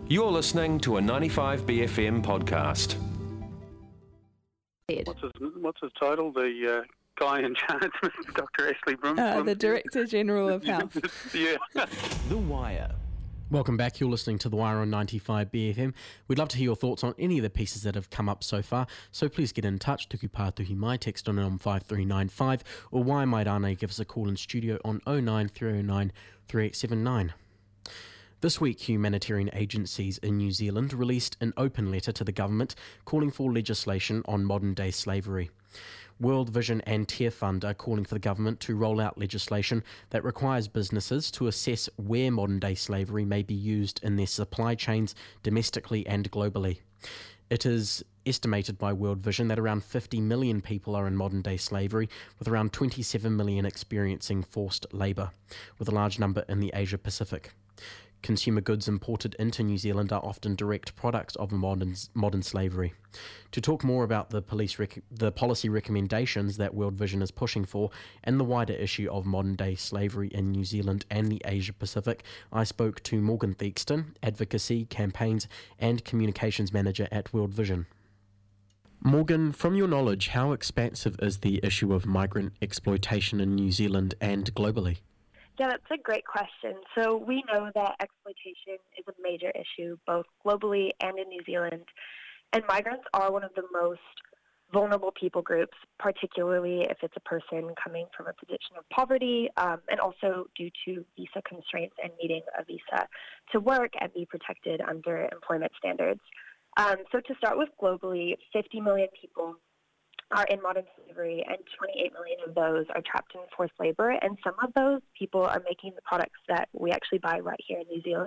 You're listening to a 95BFM podcast. What's his title? The guy in charge, Dr. Ashley Broom. The Director General of Health. Yeah. The Wire. Welcome back. You're listening to The Wire on 95BFM. We'd love to hear your thoughts on any of the pieces that have come up so far, so please get in touch. Tuku Pātuhi Mai, text on 5395, or Wai Mairane, give us a call in studio on 09309 3879. This week, humanitarian agencies in New Zealand released an open letter to the government calling for legislation on modern-day slavery. World Vision and Tear Fund are calling for the government to roll out legislation that requires businesses to assess where modern-day slavery may be used in their supply chains domestically and globally. It is estimated by World Vision that around 50 million people are in modern-day slavery, with around 27 million experiencing forced labour, with a large number in the Asia-Pacific. Consumer goods imported into New Zealand are often direct products of modern slavery. To talk more about the policy recommendations that World Vision is pushing for and the wider issue of modern-day slavery in New Zealand and the Asia-Pacific, I spoke to Morgan Theakston, Advocacy, Campaigns and Communications Manager at World Vision. Morgan, from your knowledge, how expansive is the issue of migrant exploitation in New Zealand and globally? Yeah, that's a great question. So we know that exploitation is a major issue both globally and in New Zealand. And migrants are one of the most vulnerable people groups, particularly if it's a person coming from a position of poverty, and also due to visa constraints and needing a visa to work and be protected under employment standards. So to start with, globally, 50 million people are in modern slavery, and 28 million of those are trapped in forced labor, and some of those people are making the products that we actually buy right here in New Zealand.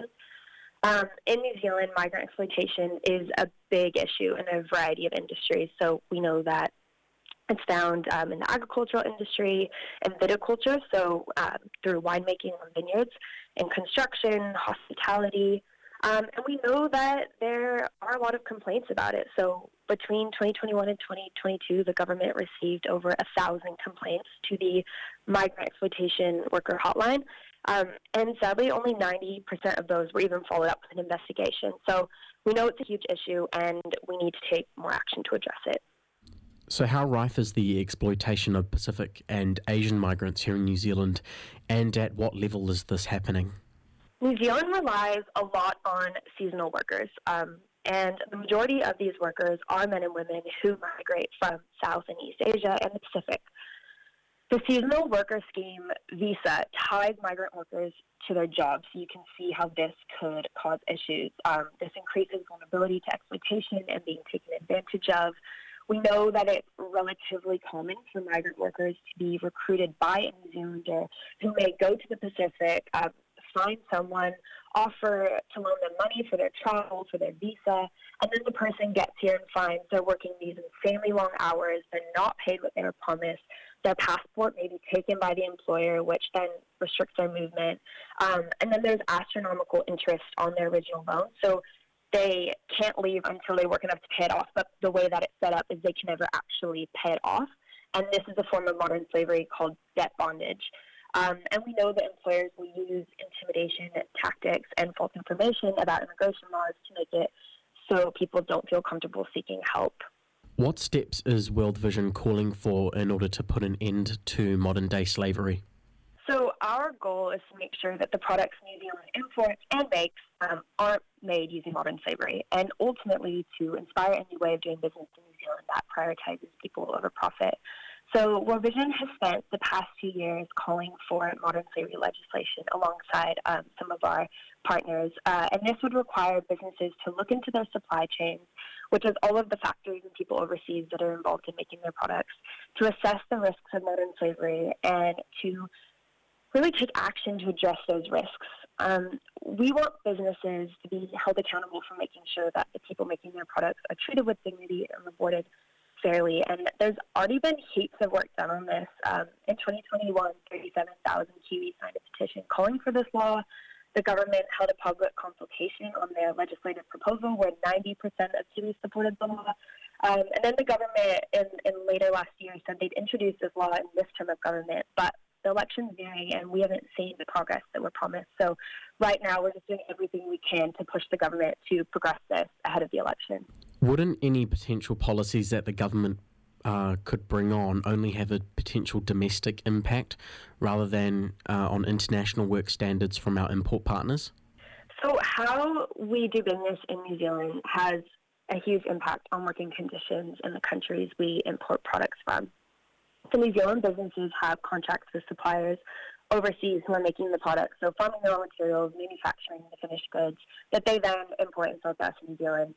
In New Zealand, migrant exploitation is a big issue in a variety of industries, so we know that it's found in the agricultural industry and viticulture, so through winemaking on vineyards, in construction, hospitality, and we know that there are a lot of complaints about it. So between 2021 and 2022, the government received over 1,000 complaints to the Migrant Exploitation Worker Hotline. And sadly, only 90% of those were even followed up with an investigation. So we know it's a huge issue and we need to take more action to address it. So how rife is the exploitation of Pacific and Asian migrants here in New Zealand, and at what level is this happening? New Zealand relies a lot on seasonal workers, and the majority of these workers are men and women who migrate from South and East Asia and the Pacific. The seasonal worker scheme visa ties migrant workers to their jobs, so you can see how this could cause issues. This increases vulnerability to exploitation and being taken advantage of. We know that it's relatively common for migrant workers to be recruited by a New Zealander who may go to the Pacific, find someone, offer to loan them money for their travel, for their visa, and then the person gets here and finds they're working these insanely long hours, they're not paid what they were promised, their passport may be taken by the employer, which then restricts their movement, and then there's astronomical interest on their original loan, so they can't leave until they work enough to pay it off, but the way that it's set up is they can never actually pay it off, and this is a form of modern slavery called debt bondage. And we know that employers will use intimidation tactics and false information about immigration laws to make it so people don't feel comfortable seeking help. What steps is World Vision calling for in order to put an end to modern-day slavery? So our goal is to make sure that the products New Zealand imports and makes aren't made using modern slavery, and ultimately to inspire a new way of doing business in New Zealand that prioritizes people over profit. So World Vision has spent the past 2 years calling for modern slavery legislation alongside some of our partners, and this would require businesses to look into their supply chains, which is all of the factories and people overseas that are involved in making their products, to assess the risks of modern slavery and to really take action to address those risks. We want businesses to be held accountable for making sure that the people making their products are treated with dignity and rewarded fairly, and there's already been heaps of work done on this. In 2021, 37,000 Kiwis signed a petition calling for this law. The government held a public consultation on their legislative proposal where 90% of Kiwis supported the law. And then the government in later last year said they'd introduce this law in this term of government, but the election's nearing and we haven't seen the progress that we're promised. So right now we're just doing everything we can to push the government to progress this ahead of the election. Wouldn't any potential policies that the government could bring on only have a potential domestic impact rather than on international work standards from our import partners? So how we do business in New Zealand has a huge impact on working conditions in the countries we import products from. So New Zealand businesses have contracts with suppliers overseas who are making the products, so farming raw materials, manufacturing the finished goods that they then import and sell to us in New Zealand.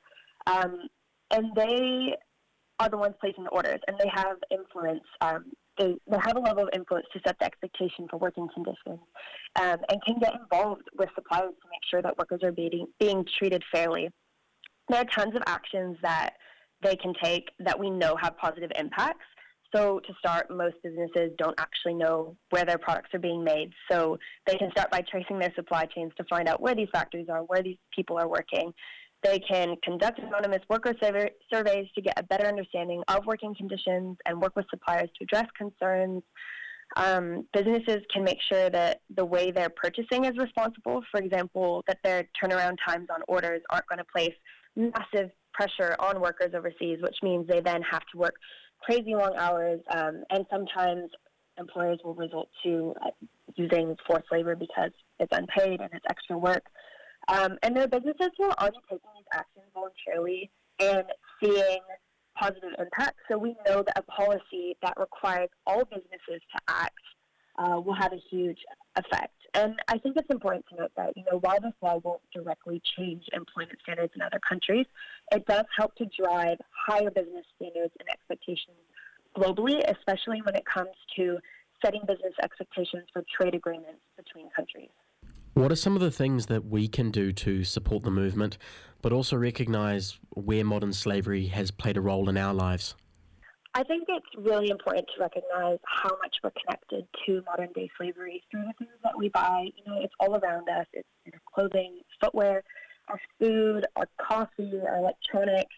And they are the ones placing the orders, and they have influence. They have a level of influence to set the expectation for working conditions, and can get involved with suppliers to make sure that workers are being treated fairly. There are tons of actions that they can take that we know have positive impacts. So to start, most businesses don't actually know where their products are being made. So they can start by tracing their supply chains to find out where these factories are, where these people are working. They can conduct anonymous worker surveys to get a better understanding of working conditions and work with suppliers to address concerns. Businesses can make sure that the way they're purchasing is responsible. For example, that their turnaround times on orders aren't going to place massive pressure on workers overseas, which means they then have to work crazy long hours, and sometimes employers will resort to using forced labor because it's unpaid and it's extra work. And there are businesses who are already taking these actions voluntarily and seeing positive impact. So we know that a policy that requires all businesses to act will have a huge effect. And I think it's important to note that, while this law won't directly change employment standards in other countries, it does help to drive higher business standards and expectations globally, especially when it comes to setting business expectations for trade agreements between countries. What are some of the things that we can do to support the movement, but also recognise where modern slavery has played a role in our lives? I think it's really important to recognize how much we're connected to modern-day slavery through the things that we buy. It's all around us. It's in our clothing, footwear, our food, our coffee, our electronics.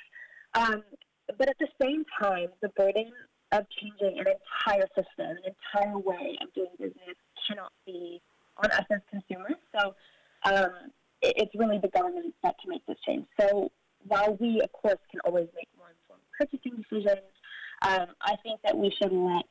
But at the same time, the burden of changing an entire system, an entire way of doing business cannot be on us as consumers. So it's really the government that can make this change. So while we, of course, can always make more informed purchasing decisions, I think that we should let,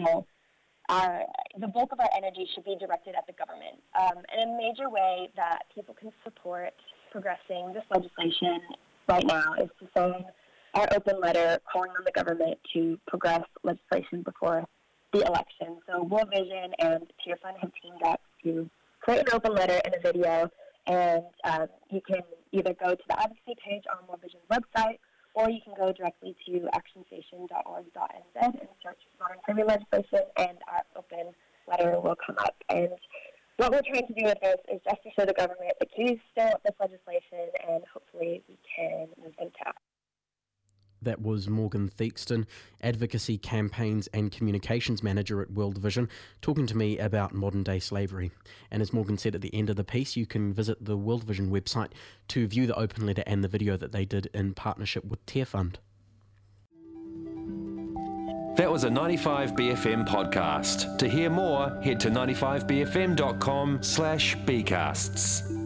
the bulk of our energy should be directed at the government. And a major way that people can support progressing this legislation right now is to send our open letter calling on the government to progress legislation before the election. So World Vision and Tier Fund have teamed up to create an open letter and a video, and you can either go to the advocacy page on World Vision's website, or you can go directly to actionstation.org.nz and search modern slavery legislation, and our open letter will come up. And what we're trying to do with this is just to show the government that we still want this legislation, and hopefully we can move them to act. That was Morgan Theakston, Advocacy, Campaigns and Communications Manager at World Vision, talking to me about modern-day slavery. And as Morgan said at the end of the piece, you can visit the World Vision website to view the open letter and the video that they did in partnership with Tier Fund. That was a 95BFM podcast. To hear more, head to 95bfm.com/bcasts.